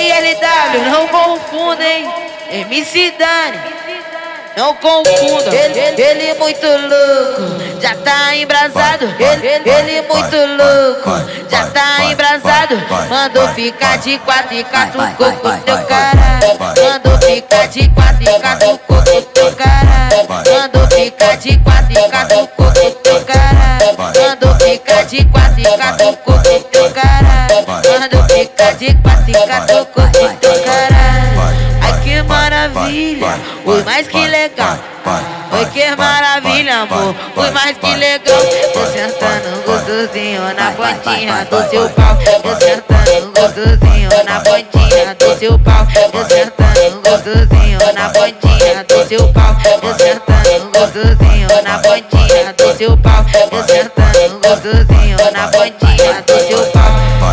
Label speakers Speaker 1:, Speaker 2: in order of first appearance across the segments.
Speaker 1: LW, não confunda, hein? MC Dani, não confunda. Ele muito louco, já tá embrasado. Ele muito louco, já tá embrasado. Mandou ficar de quatro e catucou com teu caralho. Mandou ficar de quatro e catucou com teu caralho. Mandou ficar de quatro e catucou com teu caralho. Mandou ficar de quatro e catucou com teu caralho. Mandou ficar de quatro e catucou com teu caralho. Ai que maravilha, oi mais que legal. Oi que maravilha, amor, oi mais que legal. Tô sentando gostosinho na pontinha do seu pau. Tô sentando gostosinho na pontinha do seu pau. Tô sentando gostosinho na pontinha do seu pau. Tô sentando gostosinho na pontinha do seu pau. Tô sentando gostosinho na pontinha do seu pau.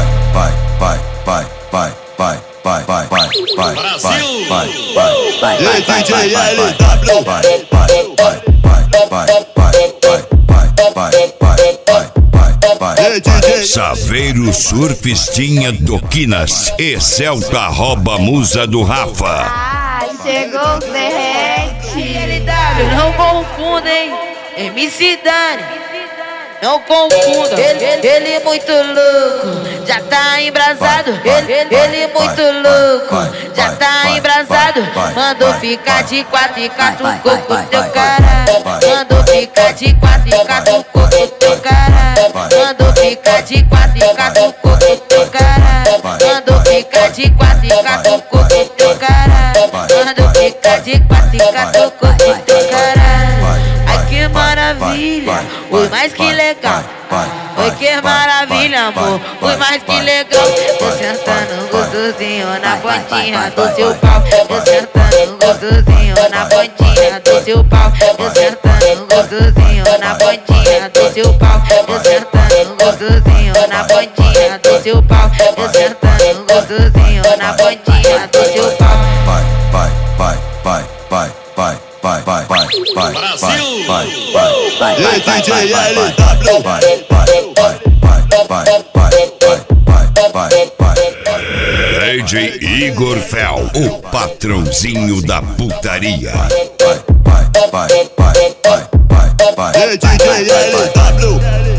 Speaker 2: Brasil! E aí, DJ LW!
Speaker 3: Saveiro Surfistinha do Quinas e Celta arroba musa do Rafa.
Speaker 4: Ah, chegou o derrete.
Speaker 1: LW, não confunda, hein? MC Dani, não confunda. Ele muito louco, já tá embrasado. Ele muito louco, já tá embrasado. Mandou ficar de quatro e catucou com teu caralho. Mandou ficar de quatro e catucou com teu caralho. Mandou ficar de quatro e catucou com teu caralho. Mandou ficar de quatro e catucou com teu caralho. Mandou ficar de quatro e catucou com teu caralho. Ai que maravilha, oi mais que legal. Oi que maravilha, amor, oi mais que legal. Tô sentando gostosinho na pontinha do seu pau. Tô sentando gostosinho na pontinha do seu pau. Tô sentando gostosinho na pontinha do seu pau. Tô sentando gostosinho na pontinha do seu pau. Tô sentando gostosinho na pontinha do seu pau.
Speaker 2: Brasil! E aí, DJ LW!
Speaker 3: DJ Igor Fel, o patrãozinho da putaria.
Speaker 2: E aí, DJ LW!